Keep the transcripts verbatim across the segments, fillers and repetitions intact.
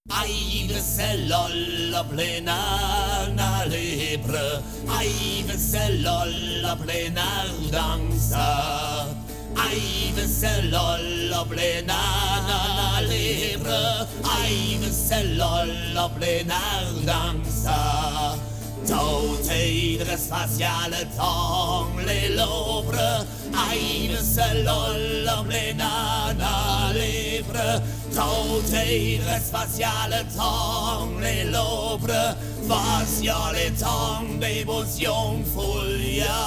Aive c'est lol la plena libre, Aive c'est lol la plena danza, Aive c'est lol la plena libre, Aive c'est lol la plena danza. Tot iedere spatiale tong les lobres, Aive c'est lol la plena libre. Tot iedere spatiale tong les lobres, spatiale tong d'émotion folia.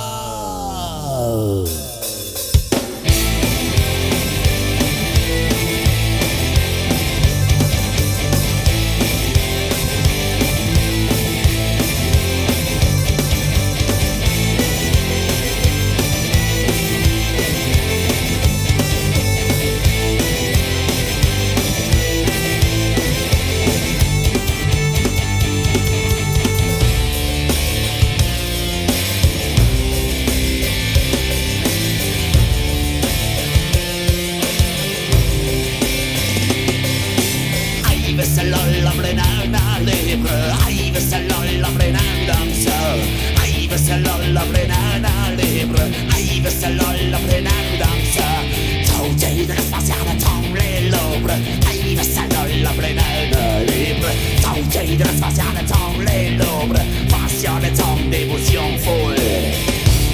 C'est lol la plena libre, Aive c'est lol la plena danza, Aive c'est lol la plena libre, Aive c'est lol la plena danza. Tot iedere spatiale tong les lobres, Aive c'est lol la plena libre, Tot iedere spatiale tong les lobres, spatiale tong d'émotion folle.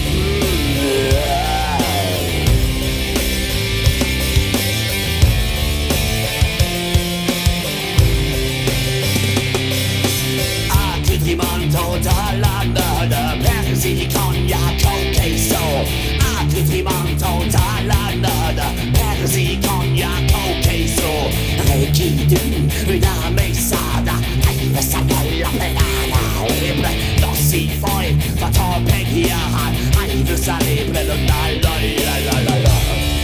Totalanda de Persil, cognac, queso. Accoutrement totalanda de Persil, cognac, queso. Requidu, una mesada, Aive c'est lol la plena libre. Non si foi, fa torpeggia, Aive c'est libre, la la la la la.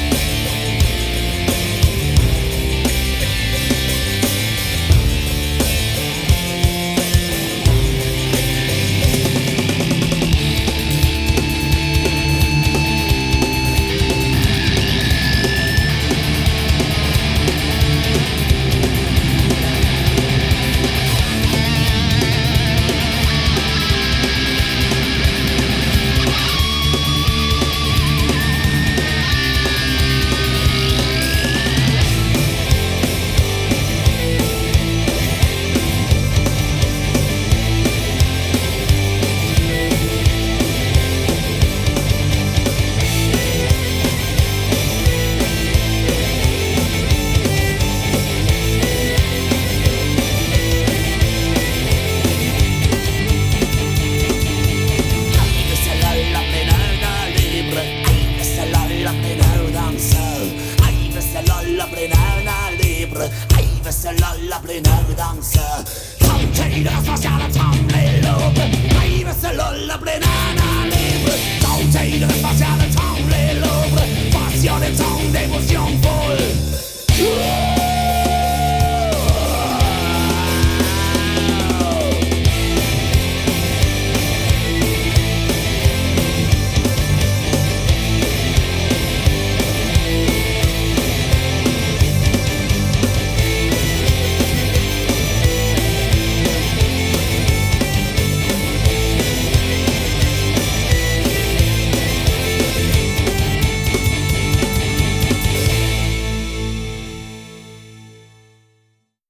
Aive c'est lol la plena danza, Tot iedere spatiale tong les lobres, Aive c'est lol la plena libre, Tot iedere spatiale tong les lobres, spatiale tong d'émotion folle.